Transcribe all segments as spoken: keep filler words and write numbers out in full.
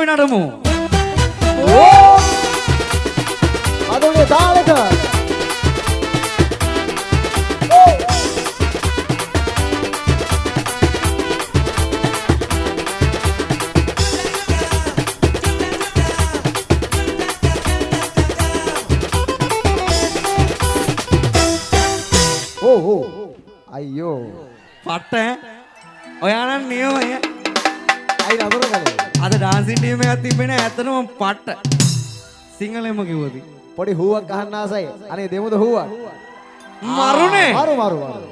අපි නටමු. ඕ අදගේ තාලෙට ඕ ඕ අයියෝ පට්ට ඔයාලන් නියමයි. අයි නතර කළේ. අද ඩාන්සින් ටීම් එකක් තිබෙන්නේ ඇත්තටම පට්ට. සිංහලෙන්ම කිව්වොත්. පොඩි හුවක් ගහන්න ආසයි. අනේ දෙමුද හුවක්. මරුනේ. මරු මරු මරු.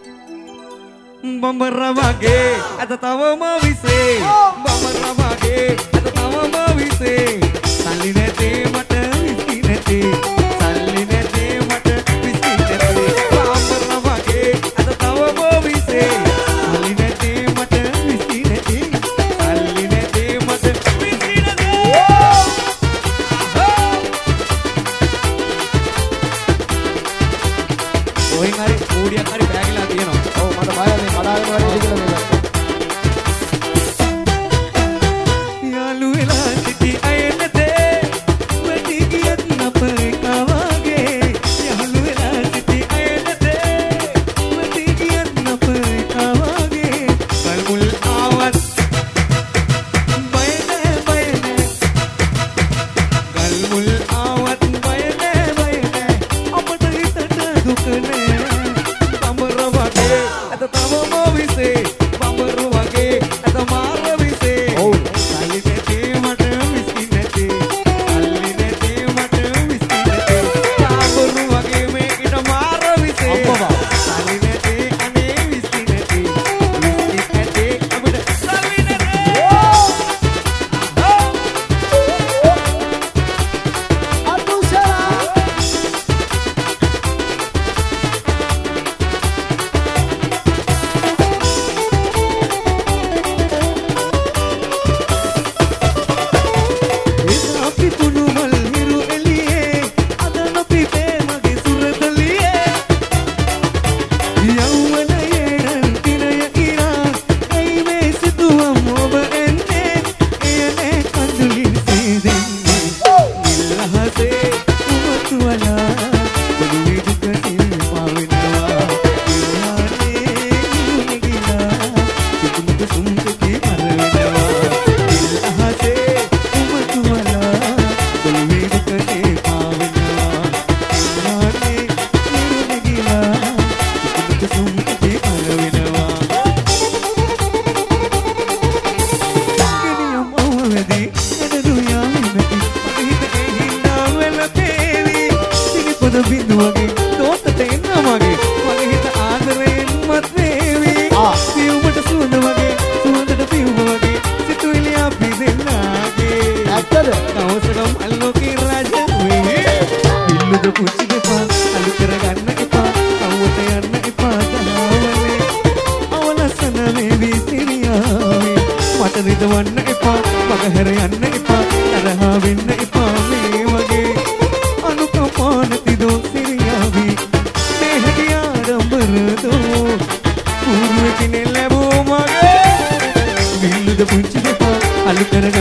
බම්බර වගේ අද තවම විසේ. බම්බර වගේ අද තවම විසේ. සල්ලි නැතේ මට විසි නැතේ. සල්ලි නැතේ මට විසි නැතේ. බම්බර වගේ අද තවම විසේ. සල්ලි නැතේ මට විසි නැතේ. සල්ලි නැතේ මට විසි නැතේ. ඔයින් හරි ඌඩියක් හරි බෑගිලා තියෙනවා. ඔව් මට බයයි මේ කඩාගෙන වැඩි දිගට මේක. යාළු වෙලා සිටි අය නැතේ වැඩි ගියත් අපේ කවගේ. යාළු වෙලා සිටි අය නැතේ වැඩි ගියත් අපේ කවගේ. කල්මුල් ආවත් බය නැහැ බය නැහැ. කල්මුල් ආවත් බය නැහැ බය නැහැ. අපට හිතට දුක නැහැ. බඹර වගේ අද තවම විසේ. බඹර වගේ අද මාර විසේ. ඔව්. සල්ලි නැතේ මට විසි නැතේ. සල්ලි නැතේ මට විසි නැතේ. බඹර වගේ මේකට මාර විසේ. අම්මා. සල්ලි නැතේ අනේ විසි නැතේ. විසි නැතේ අපිට සල්ලි නැතේ. අතුෂා අපි තුණු මල් හිරු එළියේ අද නොපිපේ මගේ සුරතලියේ. යෞවනයේ රන් තිරය ඉරා ඇයි මේ සිතුවම් ඔබ එන්නේ. එයනේ කඳුලින් සීදෙන්නේ. නිල්හසේ උමතු වලා ඔළුවේ දුකසින් පාවෙනවා. ඉල්ලානේ නිරුනේ ගිලා සිතුමක සුම්කේ අර වෙනවා. නිල්හසේ උමතු වලා ඔළුවේ දුකේ පාවෙනවා. ඉල්ලානේ නිරුනේ ගිලා සිතුමක සුම්කේ අර වෙනවා. ගෙනියම් අවවැදී එදරු යාමෙන්නති අතීතේ හින්දා වෙල පේවි. සිරිපොද බිඳු වගේ දෝතට එන්න මගේ. මගේ හිත ආදරයෙන් මත් වේවි. ආ. පියුමට සුවඳ වගේ සුවඳට පියුම වගේ සිතුවිලි අපි දෙන්නාගේ. ඇත්තද? කවසරම් අල්ලෝකේ රාජ වේ. පිල්ලුද පුච්චි දෙපා අලු කරගන්න එපා. කවුවට යන්න එපා දහවලේ. අවලස්සන වේවි සිරියාවේ. මට රිදවන්න එපා මගහැර යන්න එපා. තරහා වෙන්න එපා මේ වගේ. අනුකම්පා නැති දෝ සිරියාවේ. මේ හැටි ආඩම්බරදෝ పూర్වකින් ලැබූ මගේ. පිල්ලුද පුච්චි දෙපා අලු කරගන්න